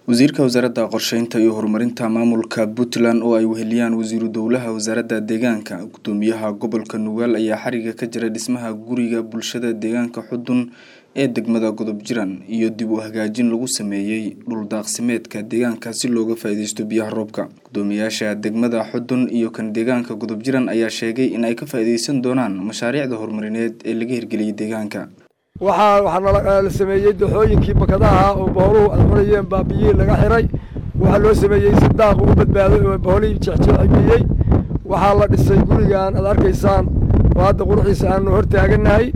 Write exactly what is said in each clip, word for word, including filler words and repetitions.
wasiirka wasaaradda qorsheynta iyo horumarinta maamulka Puntland oo ay weheliyaan wasiiru dowlaha wasaaradda deegaanka gudoomiyaha gobolka Nugaal ayaa xariga ka jira dhismaha guriga bulshada deegaanka Xudun ee degmada Godob Jiran iyo dib u hagaajin lagu sameeyay dhul daaqsimeedka deegaanka si looga faa'iideysto biyaha roobka. Gudoomiyaasha degmada Xudun iyo kan deegaanka Godob Jiran ayaa sheegay in ay ka faa'iideysan doonaan mashaariicda horumarineed ee laga hirgeliyay deegaanka. waxa waxa la sameeyay dooxooyinkii bakadaha oo booluhu adxurayeen baabiye laga xiray waxa loo sameeyay saddex u badbaado oo boolii jecjeciyay waxa la dhisay gurigan aad arkaysaan oo hadda quruxiisa aan hor taaganahay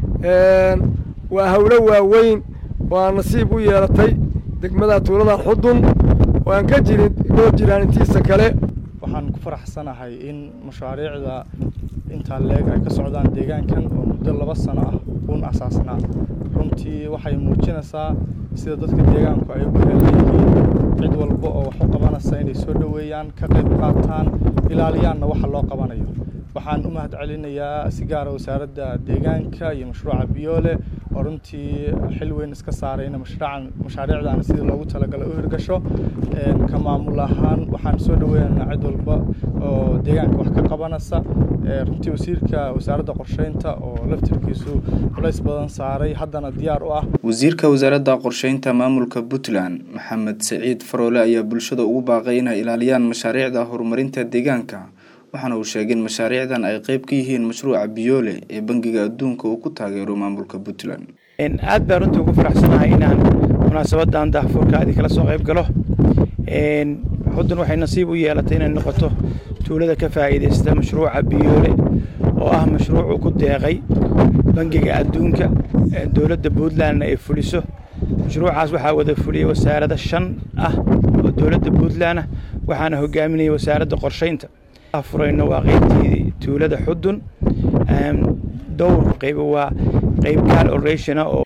een waa hawlo waaweyn waa nasiib u yeelatay degmada tuulada Xudun oo aan ka jirin Godob Jiran intiisa kale waxaan ku faraxsanahay in mashaariicda inta leeg ay ka socdaan deegaankan oo muddo laba sano ah uun asaasnaa runtii waxay muujinaysaa sida dadka deegaanku ay ugu helayeen cid walba oo wax u qabanaysa inay soo dhaweeyaan ka qayb qaataan ilaaliyaanna waxa loo qabanayo. waxaan u mahad celinayaa si gaar ah wasaaradda deegaanka iyo mashruuca Biyoole oo runtii xil weyn iska saarayna mashruucan mashaariicdan sidii loogu talagalay u hirgasho een ka maamul ahaan waxaan soo dhaweeynaa cid walba oo deegaanka wax ka qabanaysa runtii wasiirka wasaaradda qorsheynta oo laftirkiisu culays badan saaray haddana diyaar u ah. wasiirka wasaaradda qorsheynta maamulka Puntland Maxamed Saciid Faroole ayaa bulshada ugu baaqay inay ilaaliyaan mashaariicda horumarinta deegaanka waxaana uu sheegay in mashaariicdan ay qayb ka yihiin mashruuca Biyoole ee bangiga adduunka uu ku taageero maamulka Puntland. in aad baan runtii ugu faraxsanahay inaan munaasabadan daahfurkaadi kala soo qayb galo een Xudun waxay nasiib u yeelatay inay noqoto tuulada ka faa'iideysta mashruuca Biyoole oo ah mashruuc ku deeqay bangiga adduunka dawladda Puntland ay fuliso. mashruucaas waxa wada fuliyay wasaaradda shan ah oo dawladda Puntland waxaana hogaaminayay wasaaradda qorsheynta. afurayna waa qaybtii tuulada Xudun een dhowr qayb waa qayb gaar oration oo